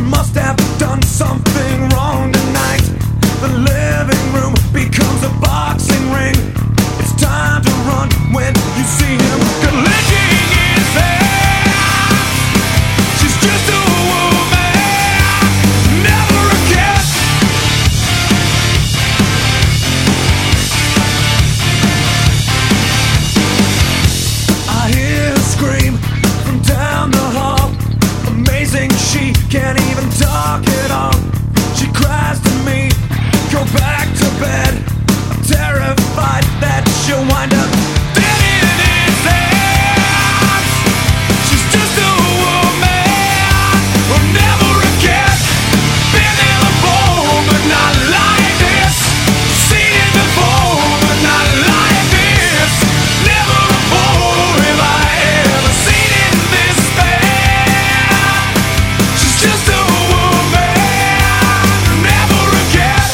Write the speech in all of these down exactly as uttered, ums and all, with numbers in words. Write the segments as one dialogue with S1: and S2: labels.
S1: must have done something wrong tonight. The living room becomes a boxing ring. It's time to run when you see him collecting his hands. She's just a woman, never a cat. I hear her scream from down the hall. Amazing, she can't even talk at all. She cries to me, go back to bed. I'm terrified that she'll wind up dead in his hands. She's just a woman, or never a cat. Been there before, but not like this. Seen it before, but not like this. Never before have I ever seen it this bad. She's just a woman, never a cat.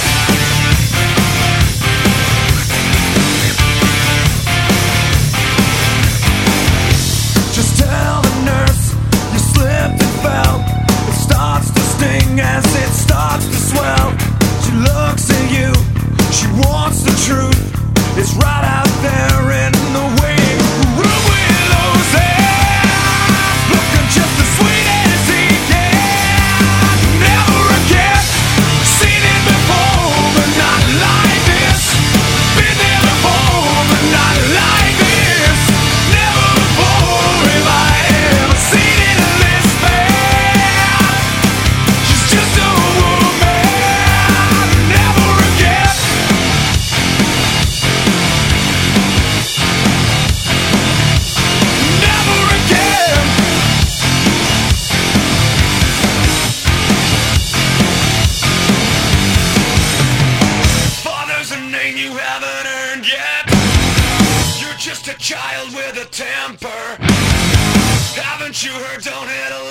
S1: Just tell the nurse you slipped and fell. It starts to sting as it starts to swell. She looks at you, she wants the truth. It's right out there in the waiting room with those hands, looking just as sweet as he can. Never again, seen it before, but not like this. Been there before, but not like this. Never before have I ever seen it this bad. She's just a woman, never again. Never again. Father's a name you haven't earned yet. You're just a child with a temper. Haven't you heard? Don't hit a